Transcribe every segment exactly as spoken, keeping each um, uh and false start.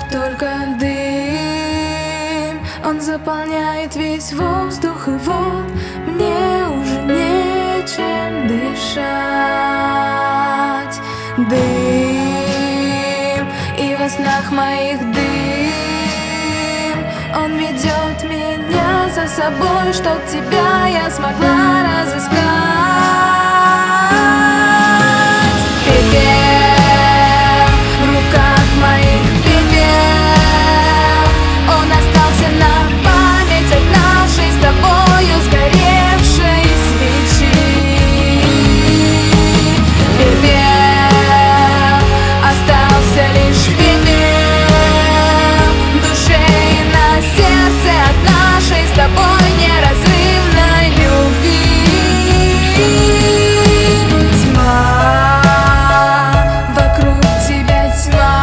только дым. Он заполняет весь воздух, и вот мне уже нечем дышать. Дым, и во снах моих дым. Он ведет меня за собой, чтоб тебя я смогла разыскать. Пепел в руках моих, пепел. Он остался на память от нашей с тобою сгоревшей свечи. Пепел, остался лишь пепел в душе и на сердце от нашей с тобой неразрывной любви. Тьма, вокруг тебя тьма,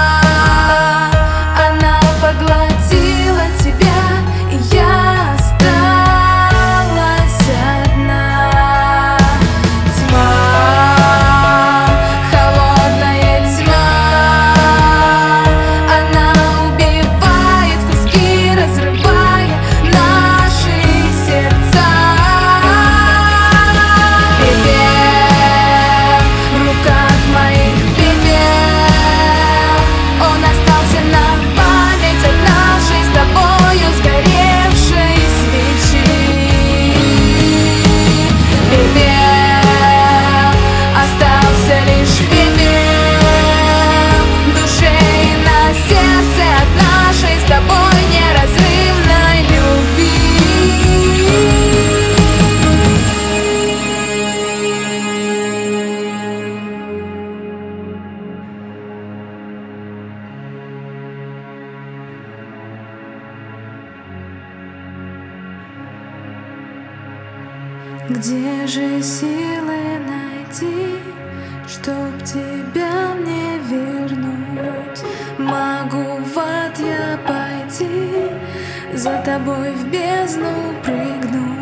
она поглотила тебя, и я осталась одна. Тьма, холодная тьма, она убивает в куски, разрывая наши сердца. Пепел в руках моих, пепел. Он остался на память от нашей с тобою сгоревшей свечи. Пепел, остался лишь пепел в душе и на сердце от нашей с тобой неразрывной любви. Где же силы найти, чтоб тебя мне вернуть? Могу в ад я пойти, за тобой в бездну прыгнуть.